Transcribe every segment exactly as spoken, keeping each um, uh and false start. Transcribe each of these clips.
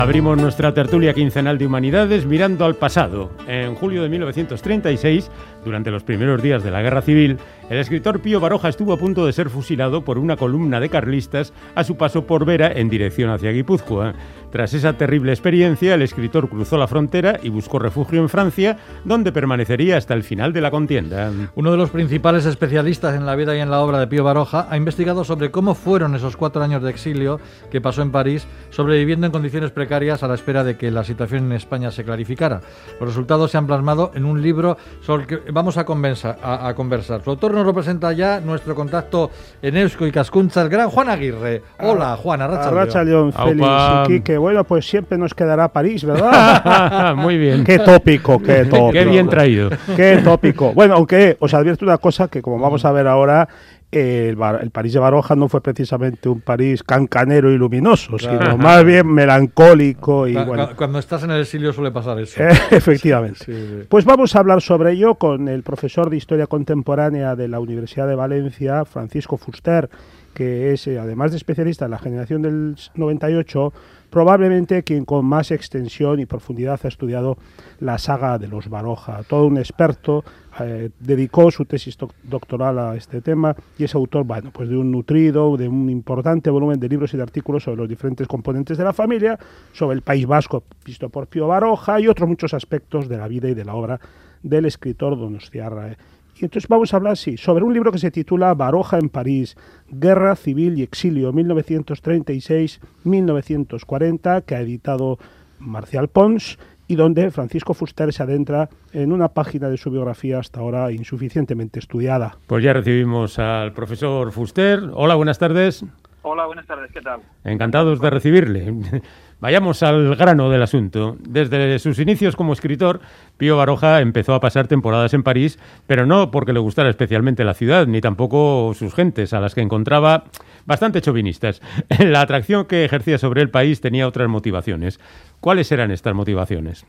Abrimos nuestra tertulia quincenal de humanidades mirando al pasado. En julio de mil novecientos treinta y seis, durante los primeros días de la Guerra Civil, el escritor Pío Baroja estuvo a punto de ser fusilado por una columna de carlistas a su paso por Vera en dirección hacia Guipúzcoa. Tras esa terrible experiencia, el escritor cruzó la frontera y buscó refugio en Francia, donde permanecería hasta el final de la contienda. Uno de los principales especialistas en la vida y en la obra de Pío Baroja ha investigado sobre cómo fueron esos cuatro años de exilio que pasó en París, sobreviviendo en condiciones precarias a la espera de que la situación en España se clarificara. Los resultados se han plasmado en un libro sobre el que vamos a, convenza, a, a conversar. Su autor nos lo presenta ya nuestro contacto en Eusko y Cascuncha, el gran Juan Aguirre. Hola, Juan, arrachaldeon. Arrachaldeon, Félix y Quique. Bueno, pues siempre nos quedará París, ¿verdad? Muy bien. Qué tópico, qué tópico. Qué bien traído. Qué tópico. Bueno, aunque os advierto una cosa que, como vamos a ver ahora, el, el París de Baroja no fue precisamente un París cancanero y luminoso, claro, sino más bien melancólico. Y, Cu bueno. Cuando estás en el exilio suele pasar eso. Eh, efectivamente. Sí, sí. Pues vamos a hablar sobre ello con el profesor de Historia Contemporánea de la Universidad de Valencia, Francisco Fuster, que es, además de especialista en la generación del noventa y ocho, probablemente quien con más extensión y profundidad ha estudiado la saga de los Baroja. Todo un experto, eh, dedicó su tesis doctoral a este tema y es autor, bueno, pues de un nutrido, de un importante volumen de libros y de artículos sobre los diferentes componentes de la familia, sobre el País Vasco visto por Pío Baroja y otros muchos aspectos de la vida y de la obra del escritor donostiarra. Y entonces vamos a hablar, sí, sobre un libro que se titula Baroja en París, Guerra Civil y Exilio, mil novecientos treinta y seis a mil novecientos cuarenta, que ha editado Marcial Pons, y donde Francisco Fuster se adentra en una página de su biografía hasta ahora insuficientemente estudiada. Pues ya recibimos al profesor Fuster. Hola, buenas tardes. Hola, buenas tardes, ¿qué tal? Encantados de recibirle. Vayamos al grano del asunto. Desde sus inicios como escritor, Pío Baroja empezó a pasar temporadas en París, pero no porque le gustara especialmente la ciudad, ni tampoco sus gentes, a las que encontraba bastante chauvinistas. La atracción que ejercía sobre el país tenía otras motivaciones. ¿Cuáles eran estas motivaciones?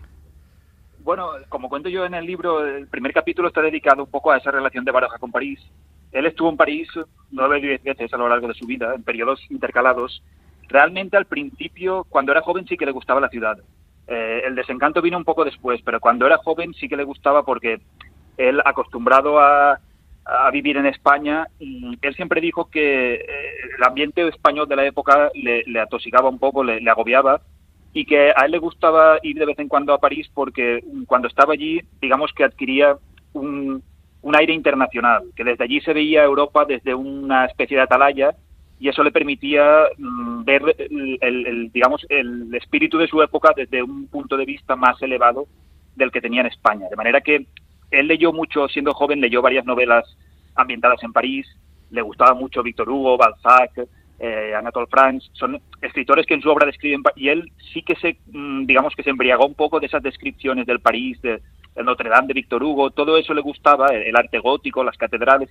Bueno, como cuento yo en el libro, el primer capítulo está dedicado un poco a esa relación de Baroja con París. Él estuvo en París nueve o diez veces a lo largo de su vida, en periodos intercalados. Realmente al principio, cuando era joven, sí que le gustaba la ciudad. Eh, el desencanto vino un poco después, pero cuando era joven sí que le gustaba porque él, acostumbrado a, a vivir en España, él siempre dijo que eh, el ambiente español de la época le, le atosigaba un poco, le, le agobiaba, y que a él le gustaba ir de vez en cuando a París porque cuando estaba allí, digamos que adquiría un... un aire internacional, que desde allí se veía Europa desde una especie de atalaya y eso le permitía mm, ver el, el, el, digamos, el espíritu de su época desde un punto de vista más elevado del que tenía en España. De manera que él leyó mucho, siendo joven, leyó varias novelas ambientadas en París, le gustaba mucho Víctor Hugo, Balzac, eh, Anatole France, son escritores que en su obra describen, y él sí que se, mm, digamos que se embriagó un poco de esas descripciones del París, de el Notre Dame de Víctor Hugo, todo eso le gustaba, el arte gótico, las catedrales,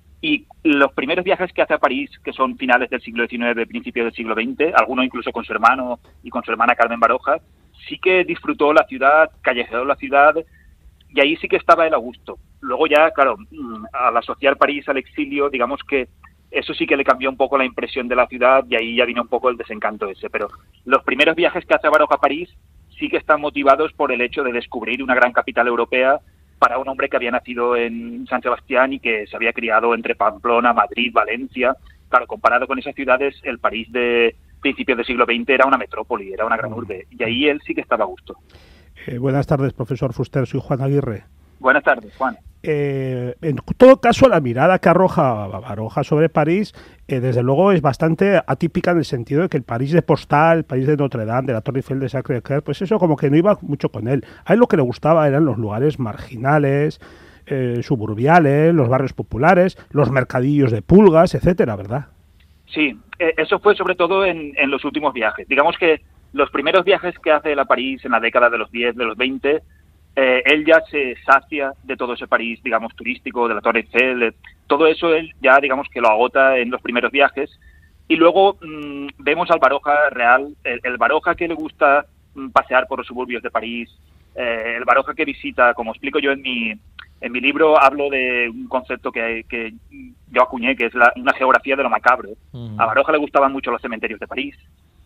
y los primeros viajes que hace a París, que son finales del siglo diecinueve, principios del siglo veinte, algunos incluso con su hermano y con su hermana Carmen Baroja, sí que disfrutó la ciudad, callejeó la ciudad, y ahí sí que estaba él a gusto. Luego ya, claro, al asociar París al exilio, digamos que eso sí que le cambió un poco la impresión de la ciudad, y ahí ya vino un poco el desencanto ese, pero los primeros viajes que hace Baroja a París sí que están motivados por el hecho de descubrir una gran capital europea para un hombre que había nacido en San Sebastián y que se había criado entre Pamplona, Madrid, Valencia. Claro, comparado con esas ciudades, el París de principios del siglo veinte era una metrópoli, era una gran urbe, y ahí él sí que estaba a gusto. Eh, buenas tardes, profesor Fuster, soy Juan Aguirre. Buenas tardes, Juan. Eh, en todo caso, la mirada que arroja Baroja sobre París, eh, desde luego, es bastante atípica en el sentido de que el París de Postal, el París de Notre Dame, de la Torre Eiffel de Sacré-Cœur, pues eso como que no iba mucho con él. A él lo que le gustaba eran los lugares marginales, eh, suburbiales, los barrios populares, los mercadillos de pulgas, etcétera, ¿verdad? Sí, eh, eso fue sobre todo en, en los últimos viajes. Digamos que los primeros viajes que hace él a París en la década de los diez, de los veinte, Eh, él ya se sacia de todo ese París, digamos, turístico, de la Torre Eiffel, de, todo eso él ya, digamos, que lo agota en los primeros viajes. Y luego mmm, vemos al Baroja real, el, el Baroja que le gusta mmm, pasear por los suburbios de París, eh, el Baroja que visita, como explico yo en mi, en mi libro, hablo de un concepto que, que yo acuñé, que es la, una geografía de lo macabro. Uh-huh. A Baroja le gustaban mucho los cementerios de París,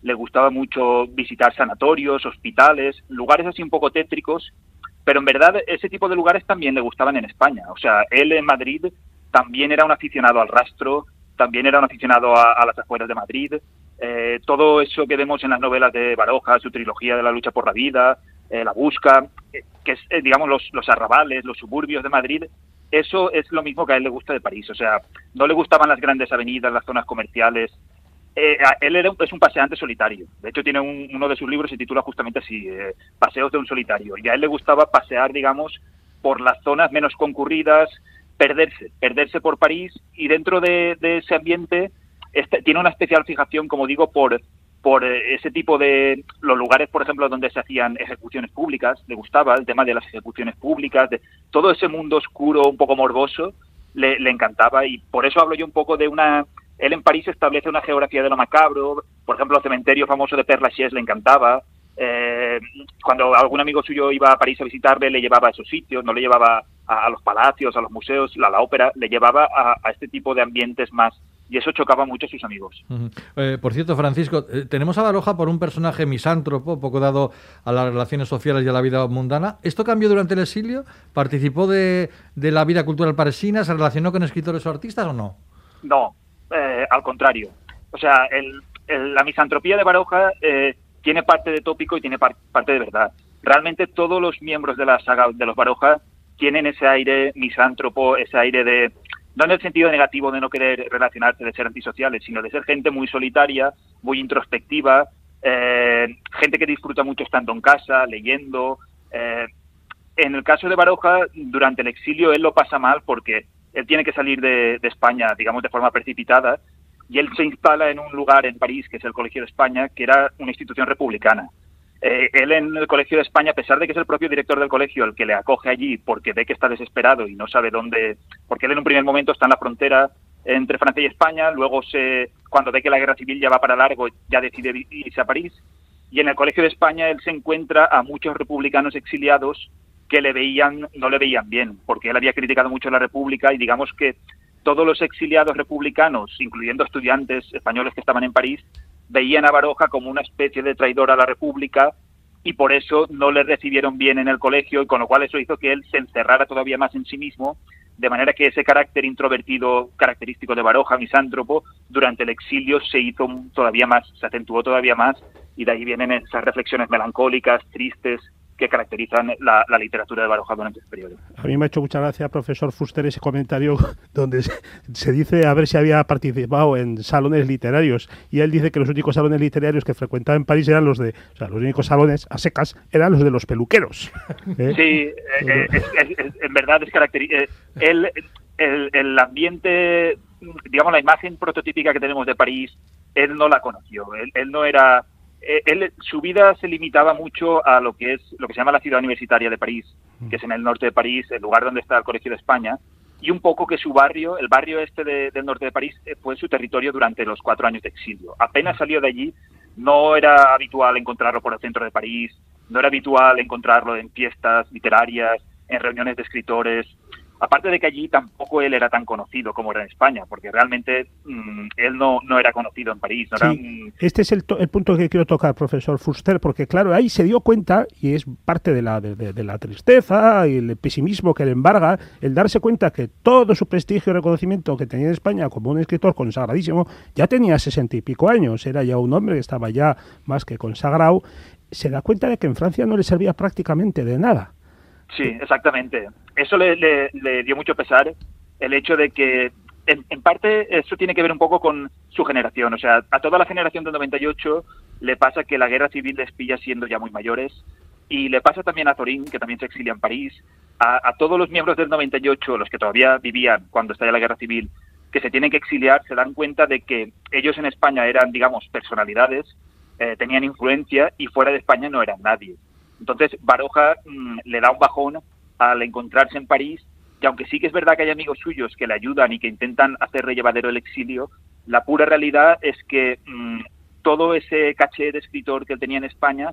le gustaba mucho visitar sanatorios, hospitales, lugares así un poco tétricos, pero en verdad ese tipo de lugares también le gustaban en España. O sea, él en Madrid también era un aficionado al rastro, también era un aficionado a, a las afueras de Madrid. Eh, todo eso que vemos en las novelas de Baroja, su trilogía de la lucha por la vida, eh, La Busca, eh, que es, eh, digamos, los, los arrabales, los suburbios de Madrid, eso es lo mismo que a él le gusta de París. O sea, no le gustaban las grandes avenidas, las zonas comerciales. Eh, él era un, es un paseante solitario. De hecho, tiene un, uno de sus libros se titula justamente así, eh, Paseos de un solitario. Y a él le gustaba pasear, digamos, por las zonas menos concurridas, perderse, perderse por París, y dentro de, de ese ambiente este, tiene una especial fijación, como digo, por, por ese tipo de los lugares, por ejemplo, donde se hacían ejecuciones públicas. Le gustaba el tema de las ejecuciones públicas, de todo ese mundo oscuro, un poco morboso, le, le encantaba, y por eso hablo yo un poco de una... Él en París establece una geografía de lo macabro. Por ejemplo, el cementerio famoso de Père Lachaise le encantaba. Eh, cuando algún amigo suyo iba a París a visitarle, le llevaba a esos sitios, no le llevaba a, a los palacios, a los museos, a la ópera, le llevaba a, a este tipo de ambientes más, y eso chocaba mucho a sus amigos. Uh-huh. Eh, por cierto, Francisco, eh, tenemos a Baroja por un personaje misántropo, poco dado a las relaciones sociales y a la vida mundana. ¿Esto cambió durante el exilio? ¿Participó de, de la vida cultural parisina? ¿Se relacionó con escritores o artistas o no? No, eh, al contrario. O sea, el, el, la misantropía de Baroja eh, tiene parte de tópico y tiene par, parte de verdad. Realmente todos los miembros de la saga de los Baroja tienen ese aire misántropo, ese aire de... no en el sentido negativo de no querer relacionarse, de ser antisociales, sino de ser gente muy solitaria, muy introspectiva, eh, gente que disfruta mucho estando en casa, leyendo. Eh, en el caso de Baroja, durante el exilio él lo pasa mal porque él tiene que salir de, de España, digamos, de forma precipitada, y él se instala en un lugar en París, que es el Colegio de España, que era una institución republicana. Eh, él en el Colegio de España, a pesar de que es el propio director del colegio el que le acoge allí porque ve que está desesperado y no sabe dónde, porque él en un primer momento está en la frontera entre Francia y España, luego se, cuando ve que la guerra civil ya va para largo, ya decide irse a París, y en el Colegio de España él se encuentra a muchos republicanos exiliados que le veían, no le veían bien, porque él había criticado mucho la República, y digamos que todos los exiliados republicanos, incluyendo estudiantes españoles que estaban en París, veían a Baroja como una especie de traidor a la República, y por eso no le recibieron bien en el colegio, y con lo cual eso hizo que él se encerrara todavía más en sí mismo, de manera que ese carácter introvertido característico de Baroja, misántropo, durante el exilio se hizo todavía más, se acentuó todavía más, y de ahí vienen esas reflexiones melancólicas, tristes, que caracterizan la, la literatura de Baroja durante ese periodo. A mí me ha hecho mucha gracia, profesor Fuster, ese comentario donde se, se dice a ver si había participado en salones literarios, y él dice que los únicos salones literarios que frecuentaba en París eran los de, o sea, los únicos salones a secas eran los de los peluqueros. ¿Eh? Sí, eh, es, es, es, en verdad es característico. Eh, el, el, el ambiente, digamos, la imagen prototípica que tenemos de París, él no la conoció. Él, él no era... Él, su vida se limitaba mucho a lo que es lo que se llama la ciudad universitaria de París, que es en el norte de París, el lugar donde está el Colegio de España, y un poco que su barrio, el barrio este de, del norte de París, fue su territorio durante los cuatro años de exilio. Apenas salió de allí, no era habitual encontrarlo por el centro de París, no era habitual encontrarlo en fiestas literarias, en reuniones de escritores. Aparte de que allí tampoco él era tan conocido como era en España, porque realmente mmm, él no, no era conocido en París. No sí, era un... Este es el, el punto que quiero tocar, profesor Fuster, porque claro, ahí se dio cuenta, y es parte de la, de, de, de la tristeza y el pesimismo que le embarga, el darse cuenta que todo su prestigio y reconocimiento que tenía en España como un escritor consagradísimo, ya tenía sesenta y pico años, era ya un hombre que estaba ya más que consagrado, se da cuenta de que en Francia no le servía prácticamente de nada. Sí, exactamente. Eso le, le, le dio mucho pesar, el hecho de que, en, en parte, eso tiene que ver un poco con su generación. O sea, a toda la generación del noventa y ocho le pasa que la guerra civil les pilla siendo ya muy mayores, y le pasa también a Zorin, que también se exilia en París, a, a todos los miembros del noventa y ocho, los que todavía vivían cuando estalla la guerra civil, que se tienen que exiliar, se dan cuenta de que ellos en España eran, digamos, personalidades, eh, tenían influencia, y fuera de España no eran nadie. Entonces Baroja mmm, le da un bajón al encontrarse en París, y aunque sí que es verdad que hay amigos suyos que le ayudan y que intentan hacerle llevadero el exilio, la pura realidad es que mmm, todo ese caché de escritor que él tenía en España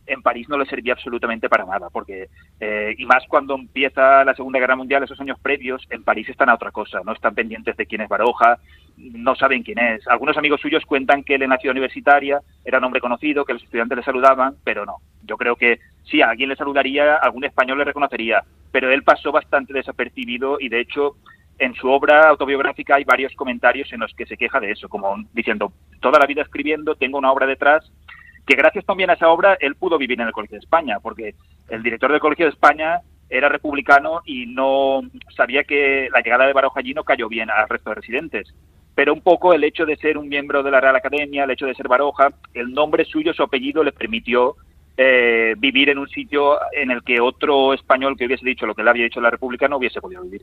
en París no le servía absolutamente para nada, porque, eh, y más cuando empieza la Segunda Guerra Mundial, esos años previos, en París están a otra cosa, no están pendientes de quién es Baroja, no saben quién es. Algunos amigos suyos cuentan que él en la ciudad universitaria era un hombre conocido, que los estudiantes le saludaban, pero no. Yo creo que sí, a alguien le saludaría, algún español le reconocería, pero él pasó bastante desapercibido y, de hecho, en su obra autobiográfica hay varios comentarios en los que se queja de eso, como diciendo, toda la vida escribiendo, tengo una obra detrás, que gracias también a esa obra él pudo vivir en el Colegio de España, porque el director del Colegio de España era republicano y no sabía que la llegada de Baroja allí no cayó bien al resto de residentes. Pero un poco el hecho de ser un miembro de la Real Academia, el hecho de ser Baroja, el nombre suyo, su apellido, le permitió eh, vivir en un sitio en el que otro español que hubiese dicho lo que le había dicho la República no hubiese podido vivir.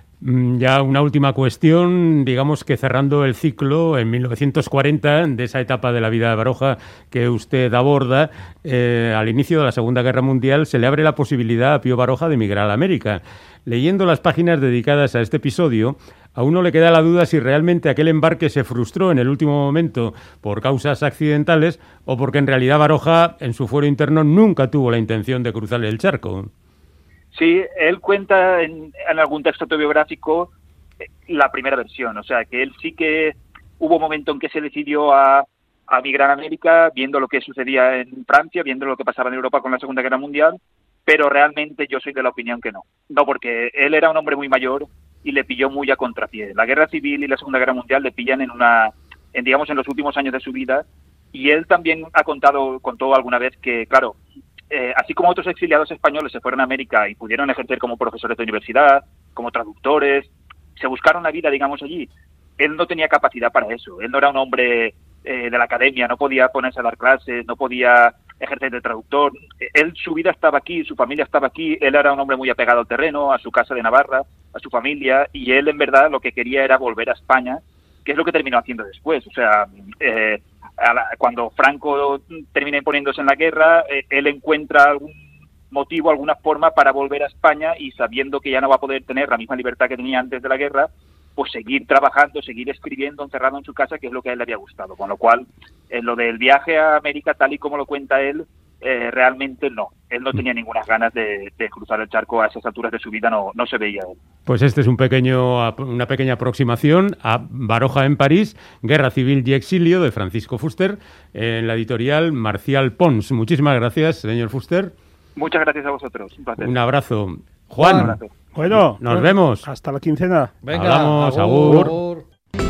Ya una última cuestión, digamos que cerrando el ciclo en mil novecientos cuarenta, de esa etapa de la vida de Baroja que usted aborda, eh, al inicio de la Segunda Guerra Mundial se le abre la posibilidad a Pío Baroja de emigrar a América. Leyendo las páginas dedicadas a este episodio, a uno le queda la duda si realmente aquel embarque se frustró en el último momento por causas accidentales o porque en realidad Baroja, en su fuero interno, nunca tuvo la intención de cruzar el charco. Sí, él cuenta en, en algún texto autobiográfico la primera versión, o sea, que él sí que hubo un momento en que se decidió a, a migrar a América, viendo lo que sucedía en Francia, viendo lo que pasaba en Europa con la Segunda Guerra Mundial, pero realmente yo soy de la opinión que no. No, porque él era un hombre muy mayor y le pilló muy a contrapié. La Guerra Civil y la Segunda Guerra Mundial le pillan en una, en, digamos, en los últimos años de su vida, y él también ha contado, contó alguna vez que, claro, Eh, así como otros exiliados españoles se fueron a América y pudieron ejercer como profesores de universidad, como traductores, se buscaron la vida, digamos, allí. Él no tenía capacidad para eso. Él no era un hombre eh, de la academia, no podía ponerse a dar clases, no podía ejercer de traductor. Él, su vida estaba aquí, su familia estaba aquí. Él era un hombre muy apegado al terreno, a su casa de Navarra, a su familia, y él, en verdad, lo que quería era volver a España, que es lo que terminó haciendo después. O sea, eh, a la, cuando Franco termina imponiéndose en la guerra, eh, él encuentra algún motivo, alguna forma para volver a España, y sabiendo que ya no va a poder tener la misma libertad que tenía antes de la guerra, pues seguir trabajando, seguir escribiendo encerrado en su casa, que es lo que a él le había gustado. Con lo cual, en lo del viaje a América, tal y como lo cuenta él, eh, realmente no. Él no tenía ninguna ganas de, de cruzar el charco a esas alturas de su vida, no, no se veía él. Pues este es un pequeño, una pequeña aproximación a Baroja en París, Guerra Civil y Exilio, de Francisco Fuster, en la editorial Marcial Pons. Muchísimas gracias, señor Fuster. Muchas gracias a vosotros. Un placer. Un abrazo. Juan, Un abrazo. Bueno, nos vemos. Hasta la quincena. Venga, Hablamos, agur. agur.